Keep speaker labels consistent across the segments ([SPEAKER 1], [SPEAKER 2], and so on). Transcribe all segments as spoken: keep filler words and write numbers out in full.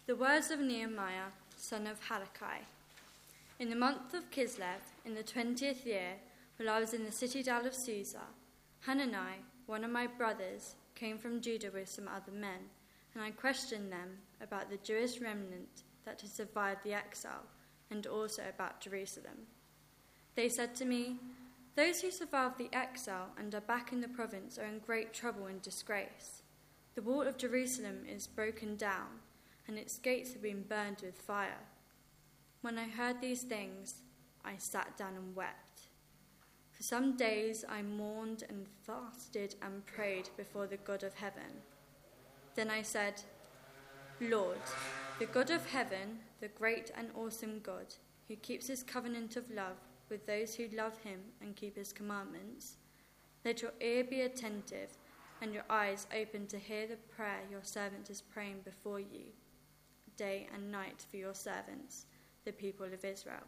[SPEAKER 1] The words of Nehemiah, son of Halakhi. In the month of Kislev, in the twentieth year, while I was in the citadel of Susa, Hanani, one of my brothers, came from Judah with some other men, and I questioned them about the Jewish remnant that had survived the exile, and also about Jerusalem. They said to me, "Those who survived the exile and are back in the province are in great trouble and disgrace. The wall of Jerusalem is broken down, and its gates have been burned with fire." When I heard these things, I sat down and wept. For some days I mourned and fasted and prayed before the God of heaven. Then I said, "Lord, the God of heaven, the great and awesome God, who keeps his covenant of love with those who love him and keep his commandments, let your ear be attentive and your eyes open to hear the prayer your servant is praying before you, day and night for your servants, the people of Israel.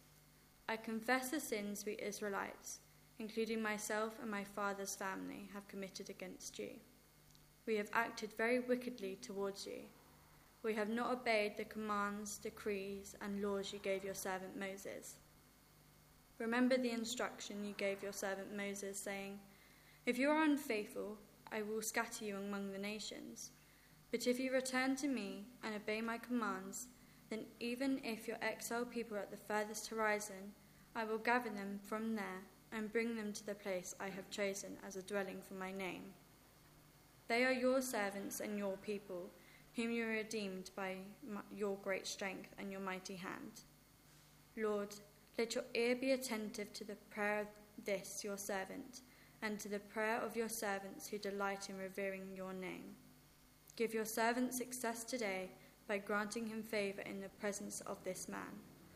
[SPEAKER 1] I confess the sins we Israelites, including myself and my father's family, have committed against you. We have acted very wickedly towards you. We have not obeyed the commands, decrees, and laws you gave your servant Moses. Remember the instruction you gave your servant Moses, saying, 'If you are unfaithful, I will scatter you among the nations. But if you return to me and obey my commands, then even if your exiled people are at the furthest horizon, I will gather them from there and bring them to the place I have chosen as a dwelling for my name. They are your servants and your people, whom you redeemed by your great strength and your mighty hand. Lord, let your ear be attentive to the prayer of this your servant, and to the prayer of your servants who delight in revering your name. Give your servant success today by granting him favor in the presence of this man.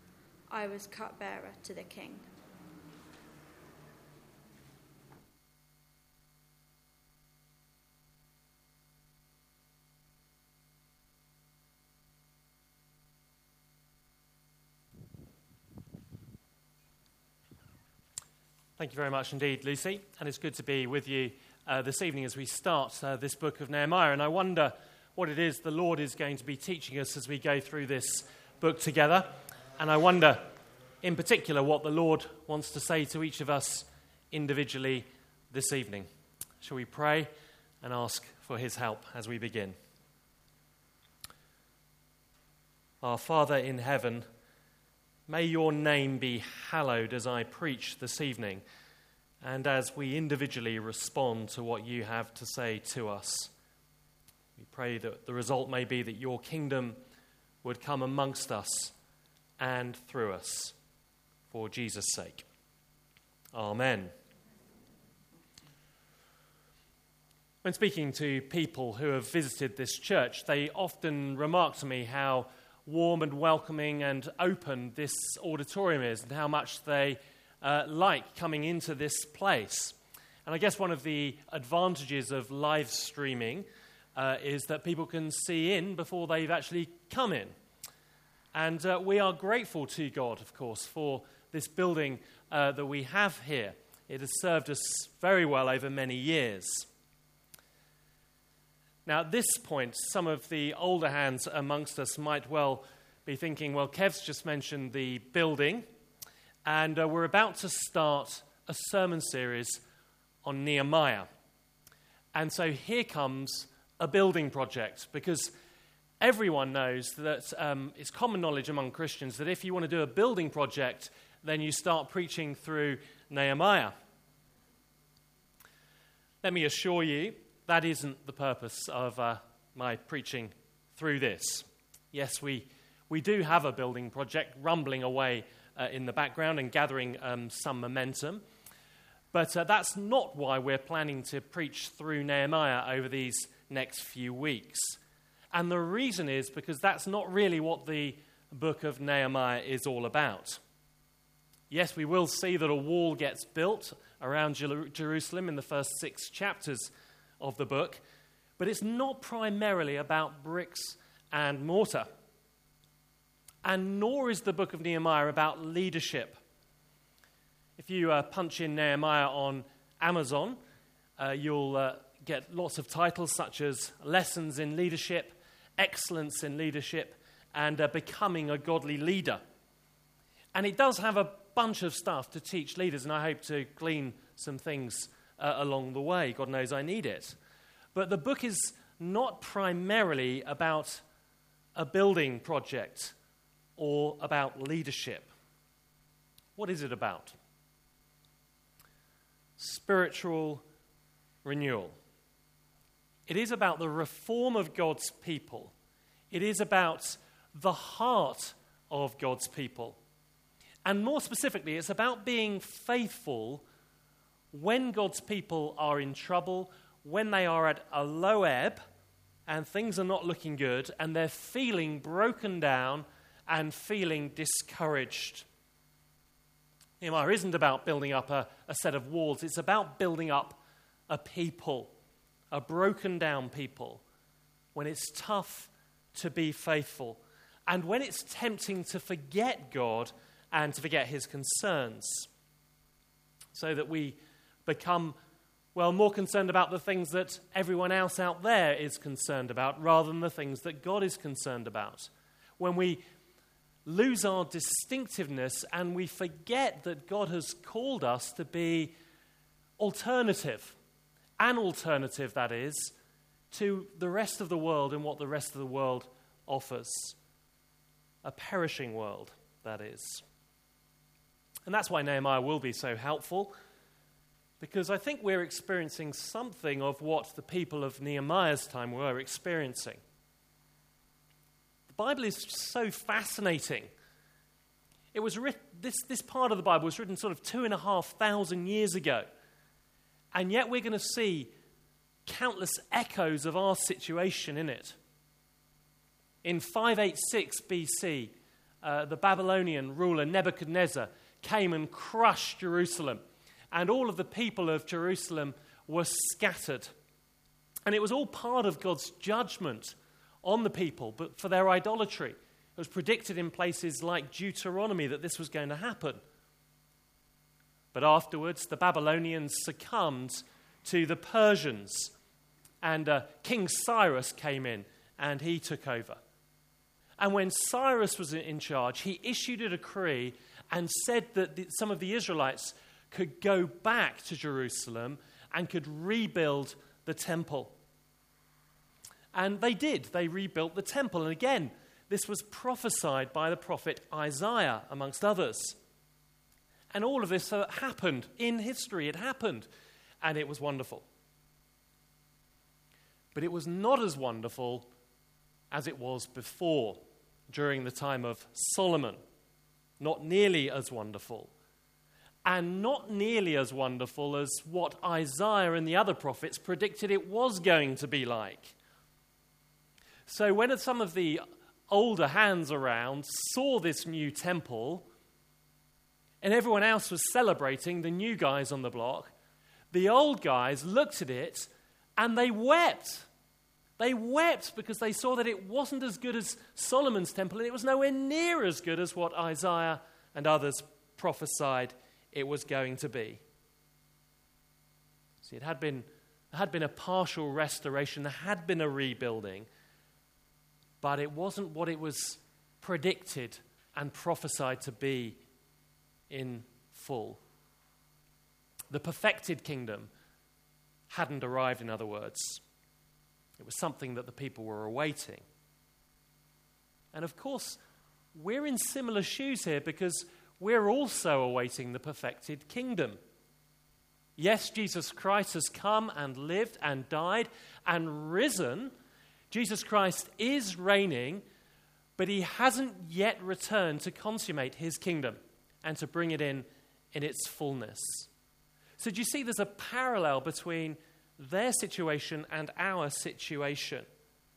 [SPEAKER 1] I was cupbearer to the king."
[SPEAKER 2] Thank you very much indeed, Lucy, and it's good to be with you uh, this evening as we start uh, this book of Nehemiah. And I wonder what it is the Lord is going to be teaching us as we go through this book together. And I wonder, in particular, what the Lord wants to say to each of us individually this evening. Shall we pray and ask for his help as we begin? Our Father in heaven, may your name be hallowed as I preach this evening, and as we individually respond to what you have to say to us. We pray that the result may be that your kingdom would come amongst us and through us, for Jesus' sake. Amen. When speaking to people who have visited this church, they often remark to me how warm and welcoming and open this auditorium is, and how much they uh, like coming into this place. And I guess one of the advantages of live streaming uh, is that people can see in before they've actually come in. And uh, we are grateful to God, of course, for this building uh, that we have here. It has served us very well over many years. Now, at this point, some of the older hands amongst us might well be thinking, well, Kev's just mentioned the building, and uh, we're about to start a sermon series on Nehemiah. And so here comes a building project, because everyone knows that um, it's common knowledge among Christians that if you want to do a building project, then you start preaching through Nehemiah. Let me assure you, that isn't the purpose of uh, my preaching through this. Yes, we we do have a building project rumbling away uh, in the background and gathering um, some momentum. But uh, that's not why we're planning to preach through Nehemiah over these next few weeks. And the reason is because that's not really what the book of Nehemiah is all about. Yes, we will see that a wall gets built around Jer- Jerusalem in the first six chapters of the book, but it's not primarily about bricks and mortar. And nor is the book of Nehemiah about leadership. If you uh, punch in Nehemiah on Amazon, uh, you'll uh, get lots of titles such as Lessons in Leadership excellence in leadership and uh, becoming a godly leader. And it does have a bunch of stuff to teach leaders, and I hope to glean some things uh, along the way. God knows I need it. But the book is not primarily about a building project or about leadership. What is it about? Spiritual renewal. It is about the reform of God's people. It is about the heart of God's people. And more specifically, it's about being faithful when God's people are in trouble, when they are at a low ebb and things are not looking good and they're feeling broken down and feeling discouraged. Nehemiah isn't about building up a, a set of walls. It's about building up a people, a broken down people, when it's tough to be faithful and when it's tempting to forget God and to forget his concerns, so that we become, well, more concerned about the things that everyone else out there is concerned about rather than the things that God is concerned about. When we lose our distinctiveness and we forget that God has called us to be alternative, an alternative, that is, to the rest of the world and what the rest of the world offers. A perishing world, that is. And that's why Nehemiah will be so helpful, because I think we're experiencing something of what the people of Nehemiah's time were experiencing. The Bible is so fascinating. It was writ- this, this part of the Bible was written sort of two and a half thousand years ago. And yet we're going to see countless echoes of our situation in it. In five eighty-six B C, uh, the Babylonian ruler Nebuchadnezzar came and crushed Jerusalem. And all of the people of Jerusalem were scattered. And it was all part of God's judgment on the people, but for their idolatry. It was predicted in places like Deuteronomy that this was going to happen. But afterwards, the Babylonians succumbed to the Persians. And uh, King Cyrus came in and he took over. And when Cyrus was in charge, he issued a decree and said that the, some of the Israelites could go back to Jerusalem and could rebuild the temple. And they did. They rebuilt the temple. And again, this was prophesied by the prophet Isaiah, amongst others. And all of this uh, happened in history. It happened. And it was wonderful. But it was not as wonderful as it was before, during the time of Solomon. Not nearly as wonderful. And not nearly as wonderful as what Isaiah and the other prophets predicted it was going to be like. So when some of the older hands around saw this new temple, and everyone else was celebrating, the new guys on the block, the old guys looked at it and they wept. They wept because they saw that it wasn't as good as Solomon's temple, and it was nowhere near as good as what Isaiah and others prophesied it was going to be. See, it had been, it had been a partial restoration, there had been a rebuilding, but it wasn't what it was predicted and prophesied to be in full. The perfected kingdom hadn't arrived, in other words. It was something that the people were awaiting. And of course, we're in similar shoes here because we're also awaiting the perfected kingdom. Yes, Jesus Christ has come and lived and died and risen. Jesus Christ is reigning, but he hasn't yet returned to consummate his kingdom and to bring it in in its fullness. So do you see there's a parallel between their situation and our situation?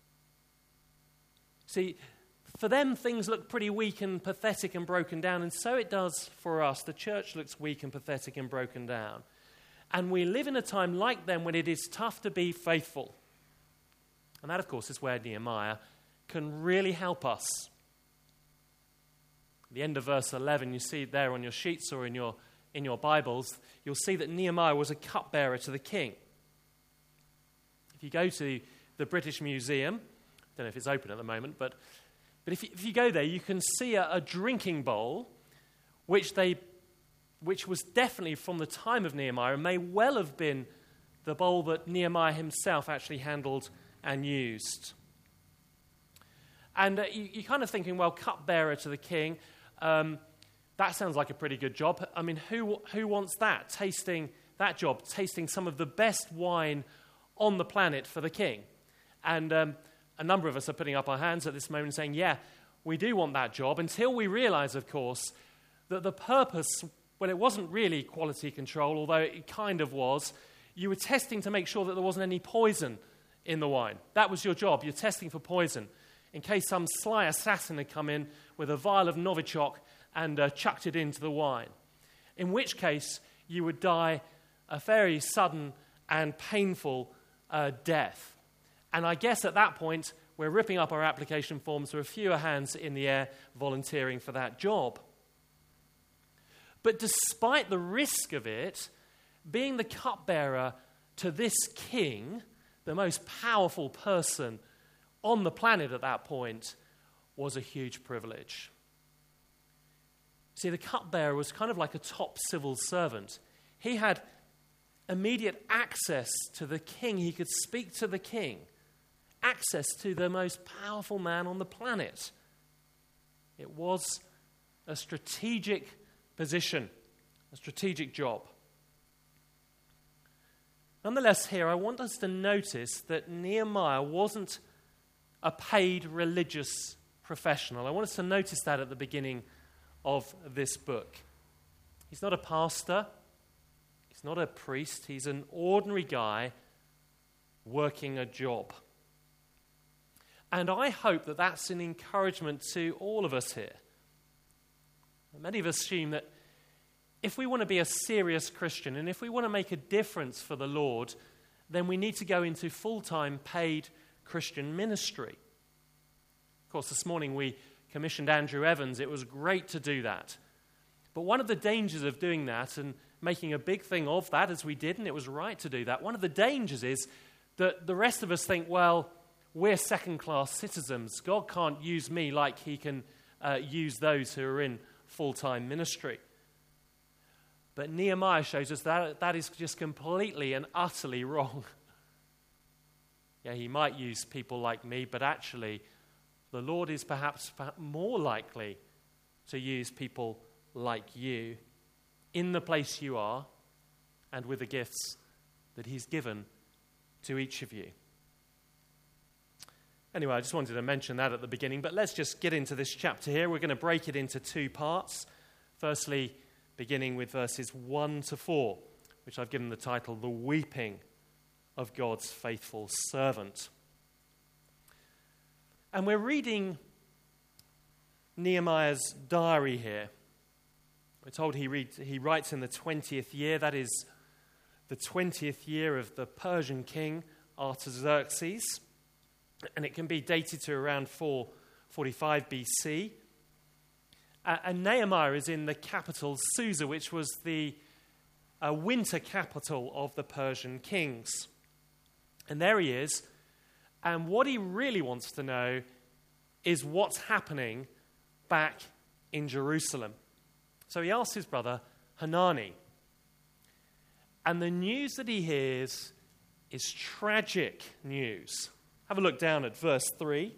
[SPEAKER 2] See, for them things look pretty weak and pathetic and broken down, and so it does for us. The church looks weak and pathetic and broken down. And we live in a time like them when it is tough to be faithful. And that, of course, is where Nehemiah can really help us. At the end of verse eleven, you see it there on your sheets or in your, in your Bibles, you'll see that Nehemiah was a cupbearer to the king. If you go to the British Museum, don't know if it's open at the moment, but, but if, you, if you go there, you can see a, a drinking bowl, which they, which was definitely from the time of Nehemiah, and may well have been the bowl that Nehemiah himself actually handled and used. And uh, you, you're kind of thinking, well, cupbearer to the king, um, that sounds like a pretty good job. I mean, who who wants that? Tasting that job, tasting some of the best wine on the planet for the king. And um, a number of us are putting up our hands at this moment saying, yeah, we do want that job, until we realize, of course, that the purpose, well, it wasn't really quality control, although it kind of was. You were testing to make sure that there wasn't any poison in the wine. That was your job. You're testing for poison, in case some sly assassin had come in with a vial of Novichok and uh, chucked it into the wine, in which case you would die a very sudden and painful uh, death. And I guess at that point, we're ripping up our application forms. There are fewer hands in the air volunteering for that job. But despite the risk of it, being the cupbearer to this king, the most powerful person on the planet at that point, was a huge privilege. See, the cupbearer was kind of like a top civil servant. He had immediate access to the king. He could speak to the king, access to the most powerful man on the planet. It was a strategic position, a strategic job. Nonetheless, here I want us to notice that Nehemiah wasn't a paid religious professional. I want us to notice that at the beginning of this book. He's not a pastor. He's not a priest. He's an ordinary guy working a job. And I hope that that's an encouragement to all of us here. Many of us assume that if we want to be a serious Christian and if we want to make a difference for the Lord, then we need to go into full-time paid Christian ministry. Of course, this morning we commissioned Andrew Evans. It was great to do that. But one of the dangers of doing that and making a big thing of that, as we did, and it was right to do that, one of the dangers is that the rest of us think, well, we're second-class citizens. God can't use me like he can uh, use those who are in full-time ministry. But Nehemiah shows us that that is just completely and utterly wrong. Yeah, he might use people like me, but actually the Lord is perhaps more likely to use people like you in the place you are and with the gifts that he's given to each of you. Anyway, I just wanted to mention that at the beginning, but let's just get into this chapter here. We're going to break it into two parts. Firstly, beginning with verses one to four, which I've given the title, The Weeping of God's Faithful Servant. And we're reading Nehemiah's diary here. We're told he, reads, he writes in the twentieth year, that is the twentieth year of the Persian king Artaxerxes, and it can be dated to around four forty-five B C. Uh, and Nehemiah is in the capital Susa, which was the uh, winter capital of the Persian kings. And there he is. And what he really wants to know is what's happening back in Jerusalem. So he asks his brother Hanani. And the news that he hears is tragic news. Have a look down at verse three.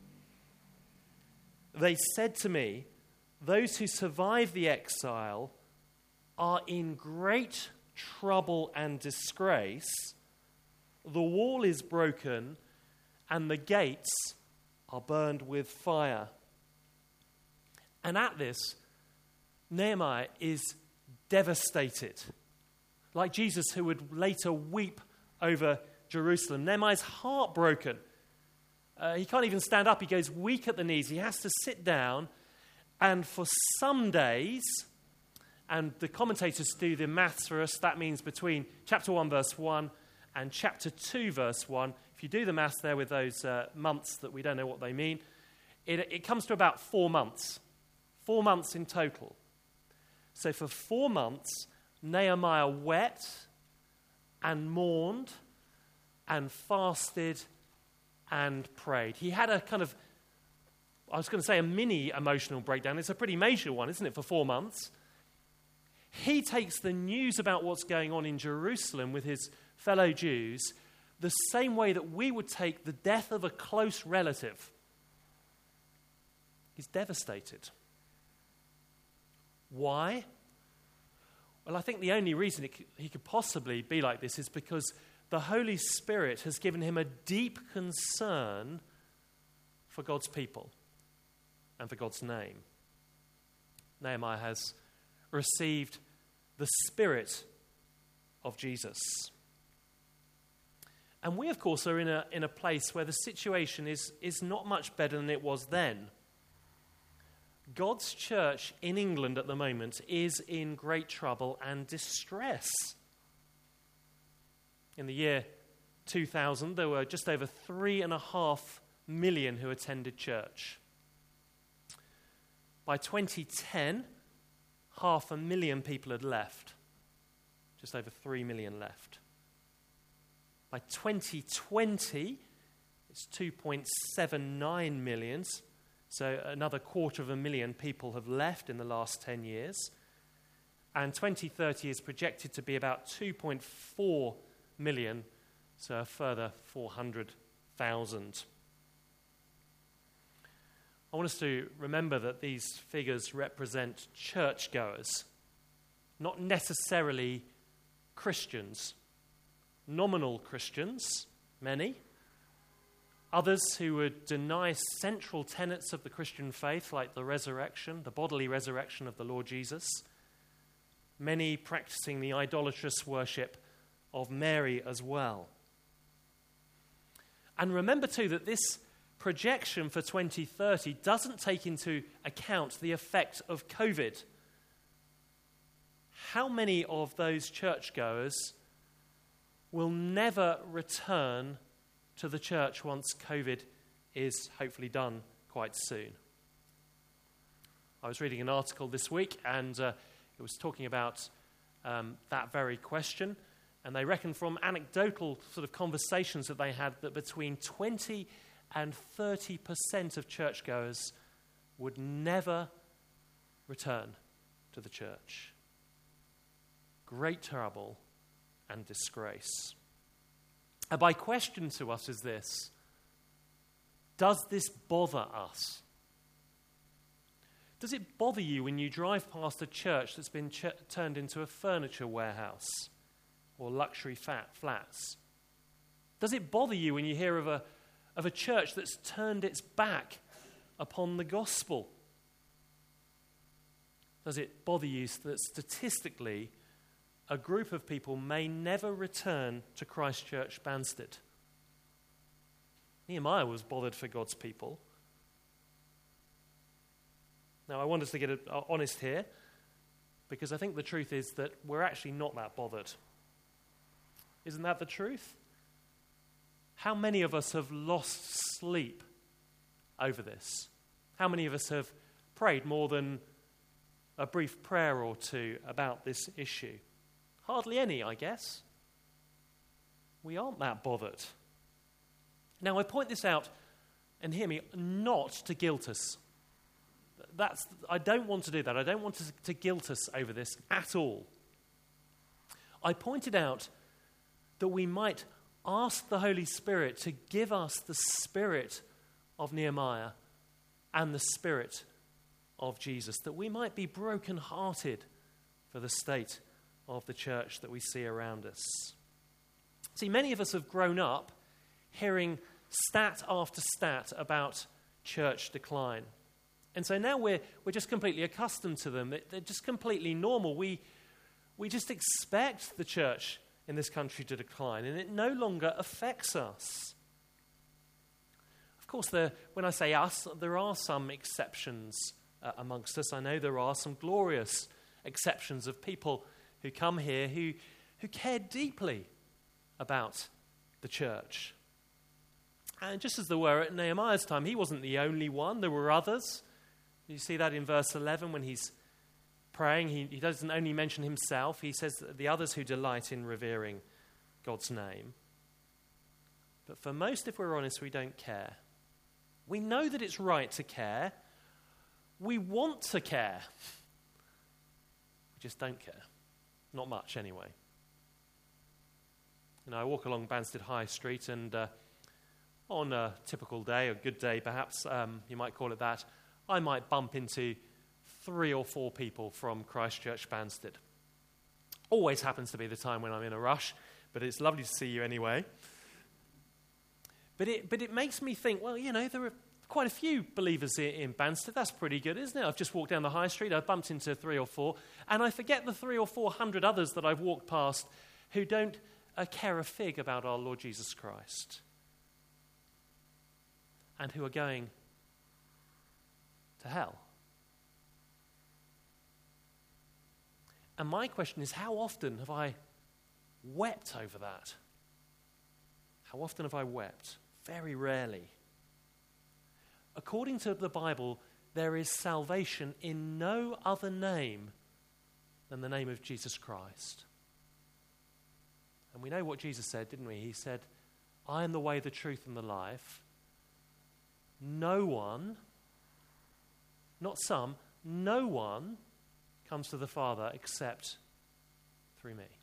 [SPEAKER 2] They said to me, those who survive the exile are in great trouble and disgrace. The wall is broken and the gates are burned with fire. And at this, Nehemiah is devastated. Like Jesus, who would later weep over Jerusalem. Nehemiah's heartbroken. Uh, he can't even stand up. He goes weak at the knees. He has to sit down. And for some days, and the commentators do the maths for us, that means between chapter one, verse one, and chapter two, verse one. If you do the maths there with those uh, months that we don't know what they mean, it, it comes to about four months. Four months in total. So for four months, Nehemiah wept and mourned and fasted and prayed. He had a kind of, I was going to say a mini emotional breakdown. It's a pretty major one, isn't it, for four months? He takes the news about what's going on in Jerusalem with his fellow Jews the same way that we would take the death of a close relative. He's devastated. Why? Well, I think the only reason it, he could possibly be like this is because the Holy Spirit has given him a deep concern for God's people and for God's name. Nehemiah has received the Spirit of Jesus. And we, of course, are in a, in a place where the situation is, is not much better than it was then. God's church in England at the moment is in great trouble and distress. In the year two thousand, there were just over three and a half million who attended church. By twenty ten, half a million people had left. Just over three million left. By twenty twenty, it's two point seven nine million. So another quarter of a million people have left in the last ten years. And twenty thirty is projected to be about two point four million, so a further four hundred thousand. I want us to remember that these figures represent churchgoers, not necessarily Christians. Nominal Christians, many. Others who would deny central tenets of the Christian faith, like the resurrection, the bodily resurrection of the Lord Jesus. Many practicing the idolatrous worship of Mary as well. And remember too that this projection for twenty thirty doesn't take into account the effect of COVID. How many of those churchgoers will never return to the church once COVID is hopefully done quite soon? I was reading an article this week and uh, it was talking about um, that very question, and they reckon from anecdotal sort of conversations that they had that between twenty and thirty percent of churchgoers would never return to the church. Great trouble and disgrace. And my question to us is this: does this bother us? Does it bother you when you drive past a church that's been ch- turned into a furniture warehouse or luxury fat flats? Does it bother you when you hear of a, of a church that's turned its back upon the gospel? Does it bother you that statistically a group of people may never return to Christchurch Banstead? Nehemiah was bothered for God's people. Now, I want us to get honest here, because I think the truth is that we're actually not that bothered. Isn't that the truth? How many of us have lost sleep over this? How many of us have prayed more than a brief prayer or two about this issue? Hardly any, I guess. We aren't that bothered. Now, I point this out, and hear me, not to guilt us. That's, I don't want to do that. I don't want to, to guilt us over this at all. I pointed out that we might ask the Holy Spirit to give us the spirit of Nehemiah and the spirit of Jesus, that we might be broken-hearted for the state of the church that we see around us. See, many of us have grown up hearing stat after stat about church decline. And so now we're we're just completely accustomed to them. They're just completely normal. We we just expect the church in this country to decline, and it no longer affects us. Of course, there, when I say us, there are some exceptions uh, amongst us. I know there are some glorious exceptions of people who come here who who care deeply about the church. And just as there were at Nehemiah's time, he wasn't the only one. There were others. You see that in verse eleven when he's praying. He, he doesn't only mention himself. He says that the others who delight in revering God's name. But for most, if we're honest, we don't care. We know that it's right to care. We want to care. We just don't care. Not much, anyway. You know, I walk along Banstead High Street, and uh, on a typical day, a good day perhaps, um, you might call it that, I might bump into three or four people from Christchurch Banstead. Always happens to be the time when I'm in a rush, but it's lovely to see you anyway. But it, but it makes me think, well, you know, there are quite a few believers in, in Banstead. That's pretty good, isn't it? I've just walked down the high street, I've bumped into three or four, and I forget the three or four hundred others that I've walked past who don't uh, care a fig about our Lord Jesus Christ and who are going to hell. And my question is, how often have I wept over that? How often have I wept? Very rarely. According to the Bible, there is salvation in no other name than the name of Jesus Christ. And we know what Jesus said, didn't we? He said, I am the way, the truth, and the life. No one, not some, no one comes to the Father except through me.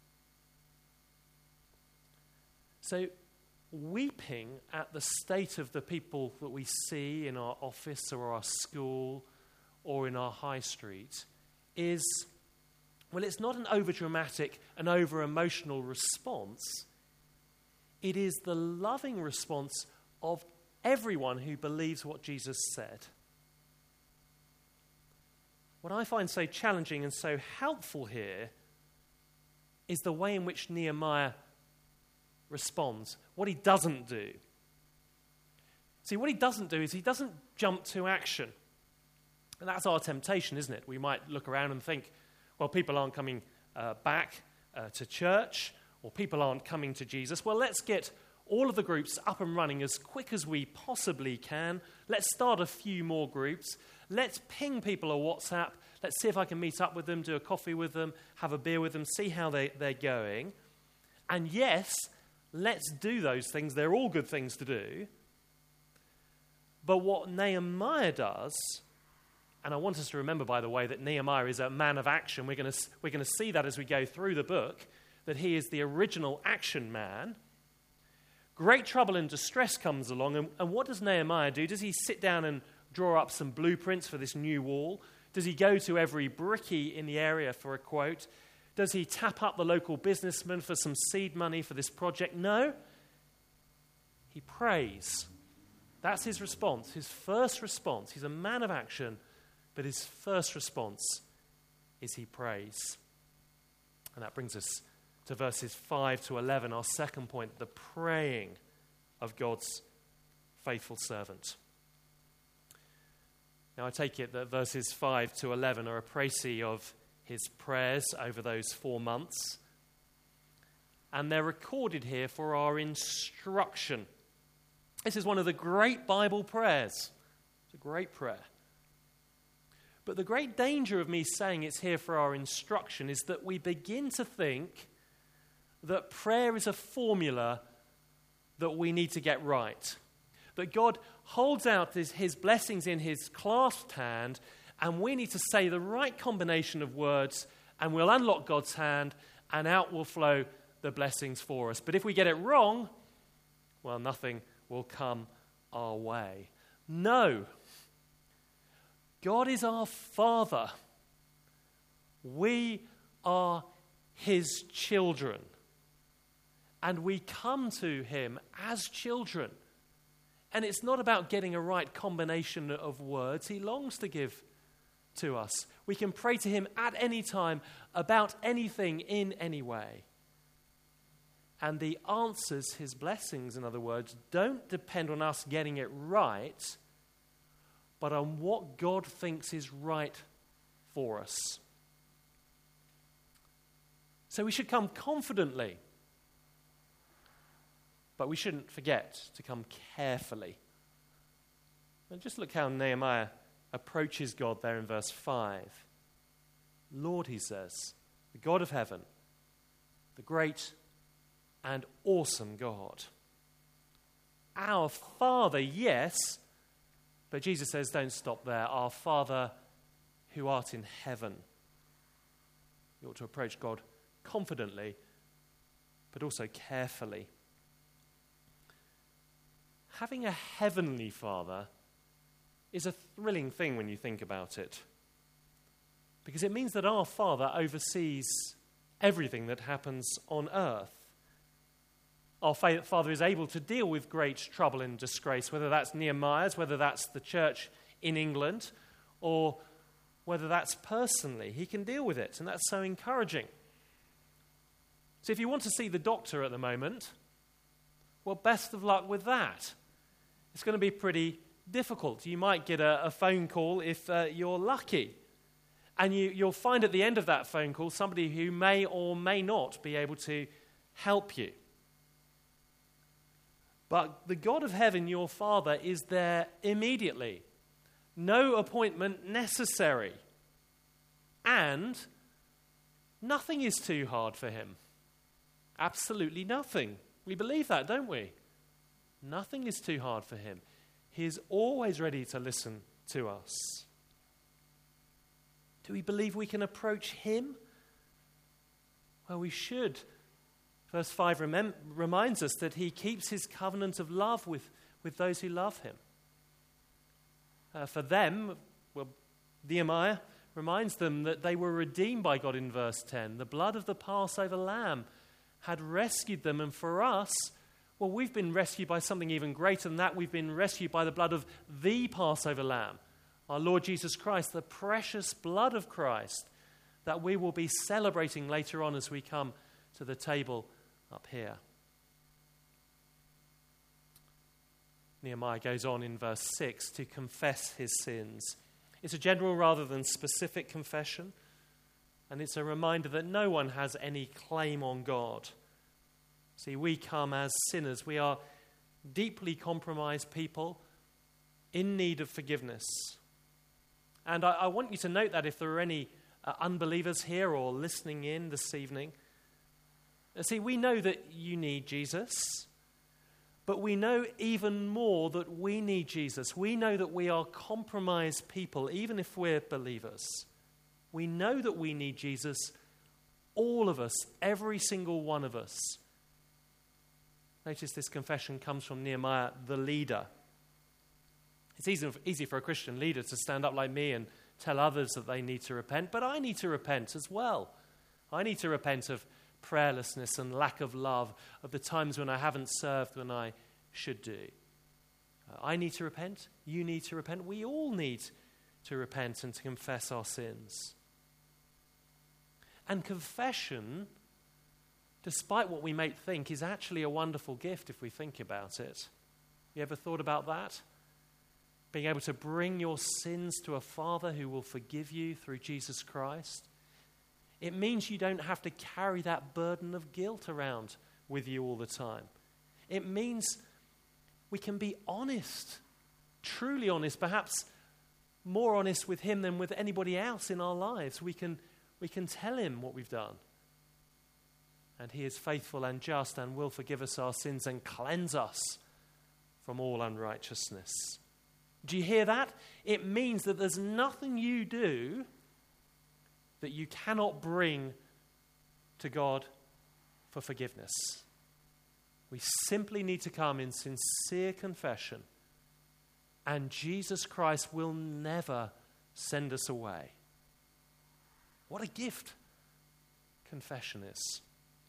[SPEAKER 2] So, weeping at the state of the people that we see in our office or our school or in our high street is, well, it's not an overdramatic and over-emotional response. It is the loving response of everyone who believes what Jesus said. What I find so challenging and so helpful here is the way in which Nehemiah responds, what he doesn't do. See, what he doesn't do is he doesn't jump to action. And that's our temptation, isn't it? We might look around and think, well, people aren't coming uh, back uh, to church, or people aren't coming to Jesus. Well, let's get all of the groups up and running as quick as we possibly can. Let's start a few more groups. Let's ping people a WhatsApp. Let's see if I can meet up with them, do a coffee with them, have a beer with them, see how they, they're going. And yes, let's do those things. They're all good things to do. But what Nehemiah does, and I want us to remember, by the way, that Nehemiah is a man of action. We're going to, we're going to see that as we go through the book, that he is the original action man. Great trouble and distress comes along, and, and what does Nehemiah do? Does he sit down and draw up some blueprints for this new wall? Does he go to every brickie in the area for a quote? Does he tap up the local businessman for some seed money for this project? No. He prays. That's his response, his first response. He's a man of action, but his first response is he prays. And that brings us to verses five to eleven, our second point, the praying of God's faithful servant. Now, I take it that verses five to eleven are a précis of his prayers over those four months. And they're recorded here for our instruction. This is one of the great Bible prayers. It's a great prayer. But the great danger of me saying it's here for our instruction is that we begin to think that prayer is a formula that we need to get right. That God holds out his, his blessings in his clasped hand, and we need to say the right combination of words, and we'll unlock God's hand, and out will flow the blessings for us. But if we get it wrong, well, nothing will come our way. No. God is our Father. We are his children. And we come to him as children. And it's not about getting a right combination of words. He longs to give to us. We can pray to him at any time about anything in any way. And the answers, his blessings, in other words, don't depend on us getting it right, but on what God thinks is right for us. So we should come confidently, but we shouldn't forget to come carefully. And just look how Nehemiah approaches God there in verse five. Lord, he says, the God of heaven, the great and awesome God. Our Father, yes, but Jesus says, don't stop there. Our Father who art in heaven. You ought to approach God confidently, but also carefully. Having a heavenly Father is a thrilling thing when you think about it, because it means that our Father oversees everything that happens on earth. Our Father is able to deal with great trouble and disgrace, whether that's Nehemiah's, whether that's the church in England, or whether that's personally. He can deal with it, and that's so encouraging. So if you want to see the doctor at the moment, well, best of luck with that. It's going to be pretty difficult. You might get a, a phone call if uh, you're lucky. And you, you'll find at the end of that phone call somebody who may or may not be able to help you. But the God of heaven, your Father, is there immediately. No appointment necessary. And nothing is too hard for him. Absolutely nothing. We believe that, don't we? Nothing is too hard for him. He is always ready to listen to us. Do we believe we can approach him? Well, we should. Verse five remem- reminds us that he keeps his covenant of love with, with those who love him. Uh, for them, well, Nehemiah reminds them that they were redeemed by God in verse ten. The blood of the Passover lamb had rescued them, and for us, well, we've been rescued by something even greater than that. We've been rescued by the blood of the Passover lamb, our Lord Jesus Christ, the precious blood of Christ that we will be celebrating later on as we come to the table up here. Nehemiah goes on in verse six to confess his sins. It's a general rather than specific confession, and it's a reminder that no one has any claim on God. See, we come as sinners. We are deeply compromised people in need of forgiveness. And I, I want you to note that if there are any uh, unbelievers here or listening in this evening, see, we know that you need Jesus, but we know even more that we need Jesus. We know that we are compromised people, even if we're believers. We know that we need Jesus, all of us, every single one of us. Notice this confession comes from Nehemiah, the leader. It's easy, easy for a Christian leader to stand up like me and tell others that they need to repent, but I need to repent as well. I need to repent of prayerlessness and lack of love, of the times when I haven't served when I should do. Uh, I need to repent. You need to repent. We all need to repent and to confess our sins. And confession, despite what we may think, is actually a wonderful gift if we think about it. You ever thought about that? Being able to bring your sins to a Father who will forgive you through Jesus Christ. It means you don't have to carry that burden of guilt around with you all the time. It means we can be honest, truly honest, perhaps more honest with him than with anybody else in our lives. We can, we can tell him what we've done. And he is faithful and just and will forgive us our sins and cleanse us from all unrighteousness. Do you hear that? It means that there's nothing you do that you cannot bring to God for forgiveness. We simply need to come in sincere confession, and Jesus Christ will never send us away. What a gift confession is.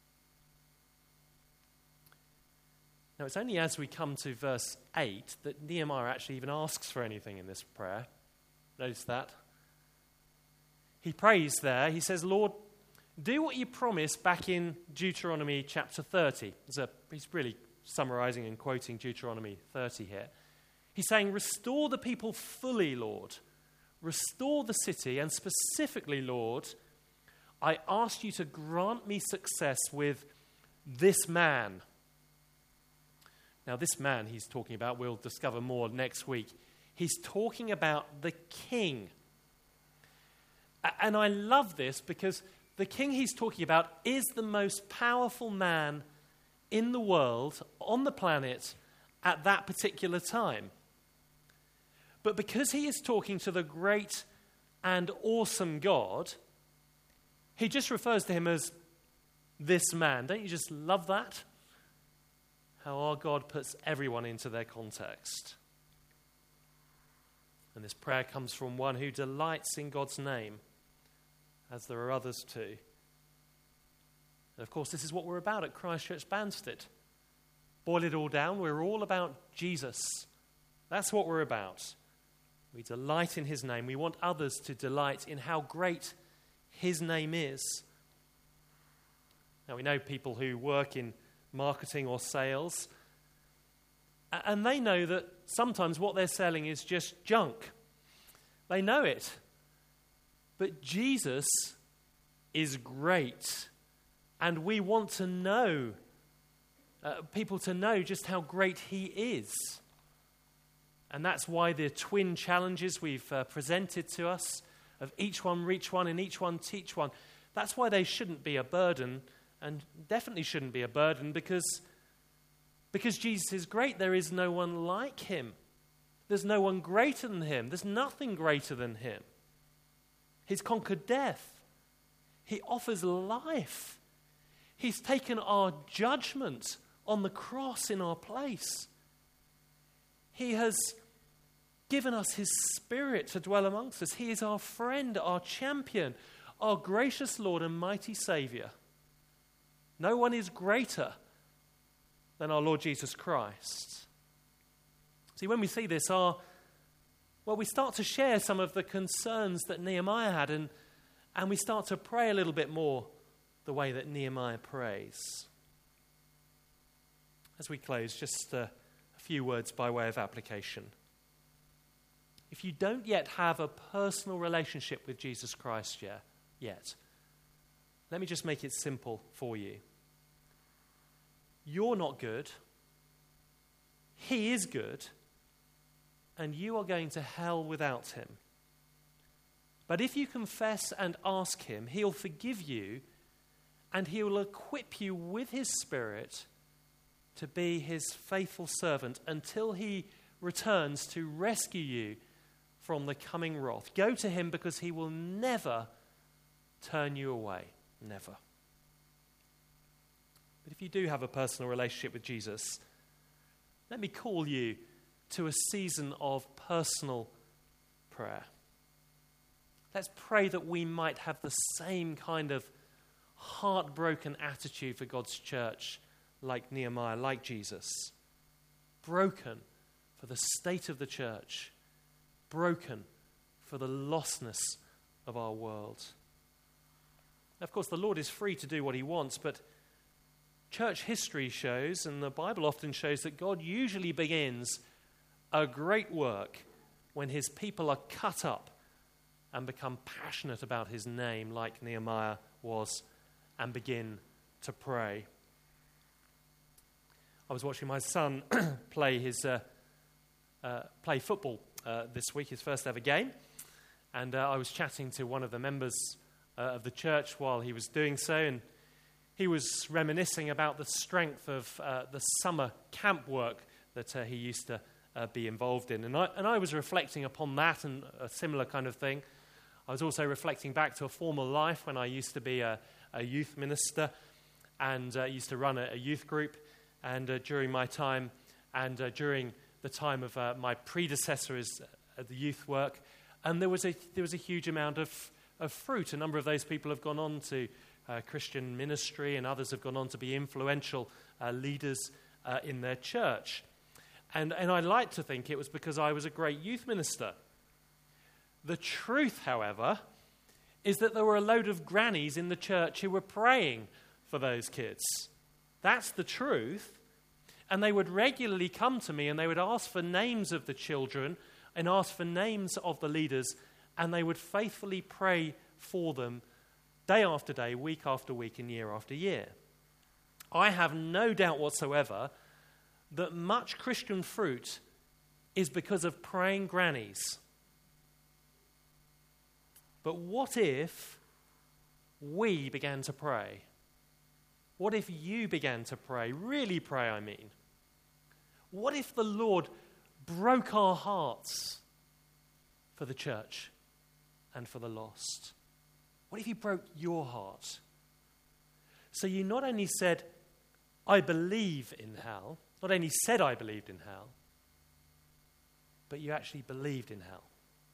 [SPEAKER 2] Now, it's only as we come to verse eight that Nehemiah actually even asks for anything in this prayer. Notice that. He prays there. He says, Lord, do what you promised back in Deuteronomy chapter thirty. A, he's really summarizing and quoting Deuteronomy thirty here. He's saying, restore the people fully, Lord. Restore the city, and specifically, Lord, I ask you to grant me success with this man. Now, this man he's talking about, we'll discover more next week. He's talking about the king. And I love this because the king he's talking about is the most powerful man in the world, on the planet, at that particular time. But because he is talking to the great and awesome God, he just refers to him as this man. Don't you just love that? How our God puts everyone into their context. And this prayer comes from one who delights in God's name, as there are others too. And of course, this is what we're about at Christchurch Banstead. Boil it all down, we're all about Jesus. That's what we're about. We delight in his name. We want others to delight in how great his name is. Now, we know people who work in marketing or sales, and they know that sometimes what they're selling is just junk. They know it. But Jesus is great, and we want to know, uh, people to know just how great he is. And that's why the twin challenges we've uh, presented to us, of each one reach one and each one teach one, that's why they shouldn't be a burden, and definitely shouldn't be a burden, because, because Jesus is great. There is no one like him. There's no one greater than him. There's nothing greater than him. He's conquered death. He offers life. He's taken our judgment on the cross in our place. He has given us his Spirit to dwell amongst us. He is our friend, our champion, our gracious Lord and mighty Saviour. No one is greater than our Lord Jesus Christ. See, when we see this, our, well, we start to share some of the concerns that Nehemiah had, and, and we start to pray a little bit more the way that Nehemiah prays. As we close, just uh, a few words by way of application. If you don't yet have a personal relationship with Jesus Christ yet, yet, let me just make it simple for you. You're not good. He is good. And you are going to hell without him. But if you confess and ask him, he'll forgive you, and he will equip you with his Spirit to be his faithful servant until he returns to rescue you from the coming wrath. Go to him, because he will never turn you away. Never. But if you do have a personal relationship with Jesus, let me call you to a season of personal prayer. Let's pray that we might have the same kind of heartbroken attitude for God's church like Nehemiah, like Jesus. Broken for the state of the church. Broken for the lostness of our world. Of course, the Lord is free to do what he wants, but church history shows, and the Bible often shows, that God usually begins a great work when his people are cut up and become passionate about his name, like Nehemiah was, and begin to pray. I was watching my son play his uh, uh, play football uh, this week, his first ever game, and uh, I was chatting to one of the members uh, of the church while he was doing so, and he was reminiscing about the strength of uh, the summer camp work that uh, he used to uh, be involved in. And I, and I was reflecting upon that and a similar kind of thing. I was also reflecting back to a former life when I used to be a, a youth minister and uh, used to run a, a youth group. And uh, during my time and uh, during the time of uh, my predecessors at the youth work, and there was a there was a huge amount of, of fruit. A number of those people have gone on to uh, Christian ministry, and others have gone on to be influential uh, leaders uh, in their church. And, and I like to think it was because I was a great youth minister. The truth, however, is that there were a load of grannies in the church who were praying for those kids. That's the truth. And they would regularly come to me and they would ask for names of the children and ask for names of the leaders, and they would faithfully pray for them day after day, week after week, and year after year. I have no doubt whatsoever that much Christian fruit is because of praying grannies. But what if we began to pray? What if you began to pray? Really pray, I mean. What if the Lord broke our hearts for the church and for the lost? What if he broke your heart? So you not only said, I believe in hell, not only said I believed in hell, but you actually believed in hell.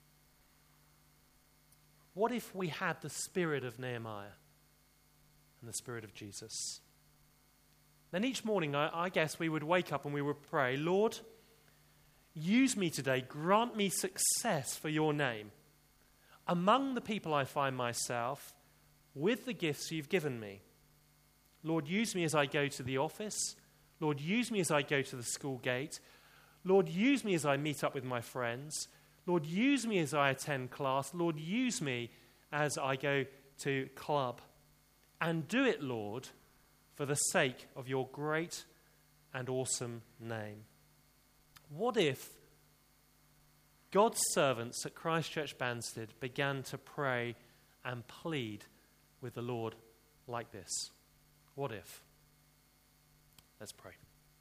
[SPEAKER 2] What if we had the spirit of Nehemiah and the spirit of Jesus? Then each morning, I, I guess we would wake up and we would pray, Lord, use me today, grant me success for your name among the people I find myself with the gifts you've given me. Lord, use me as I go to the office. Lord, use me as I go to the school gate. Lord, use me as I meet up with my friends. Lord, use me as I attend class. Lord, use me as I go to club. And do it, Lord, for the sake of your great and awesome name. What if God's servants at Christ Church Banstead began to pray and plead with the Lord like this? What if? Let's pray.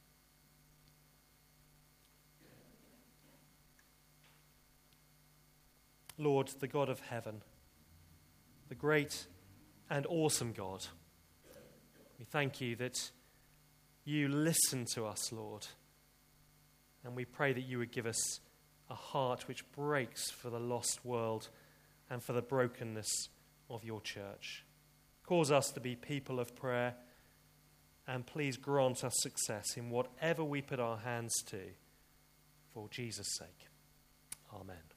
[SPEAKER 2] Lord, the God of heaven, the great and awesome God, we thank you that you listen to us, Lord, and we pray that you would give us a heart which breaks for the lost world and for the brokenness of your church. Cause us to be people of prayer, and please grant us success in whatever we put our hands to, for Jesus' sake. Amen.